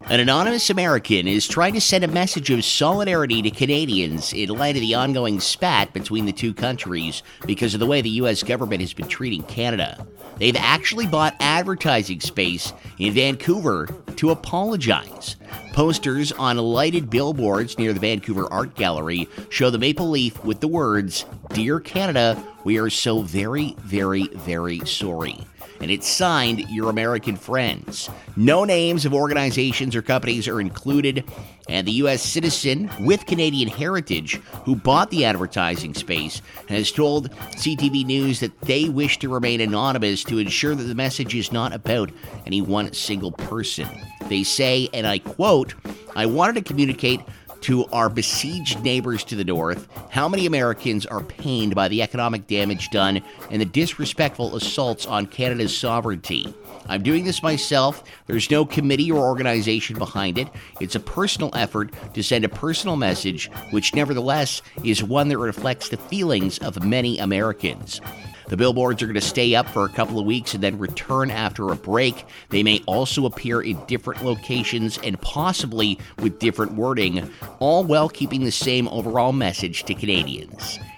An anonymous American is trying to send a message of solidarity to Canadians in light of the ongoing spat between the two countries because of the way the U.S. government has been treating Canada. They've actually bought advertising space in Vancouver to apologize. Posters on lighted billboards near the Vancouver Art Gallery show the maple leaf with the words, "Dear Canada, we are so very, very, very sorry." And it's signed Your American Friends. No names of organizations or companies are included, and the U.S. citizen with Canadian heritage who bought the advertising space has told CTV News that they wish to remain anonymous to ensure that the message is not about any one single person. They say, and I quote, "I wanted to communicate to our besieged neighbors to the north how many Americans are pained by the economic damage done and the disrespectful assaults on Canada's sovereignty. I'm doing this myself. There's no committee or organization behind it. It's a personal effort to send a personal message, which nevertheless is one that reflects the feelings of many Americans." The billboards are going to stay up for a couple of weeks and then return after a break. They may also appear in different locations and possibly with different wording, all while keeping the same overall message to Canadians.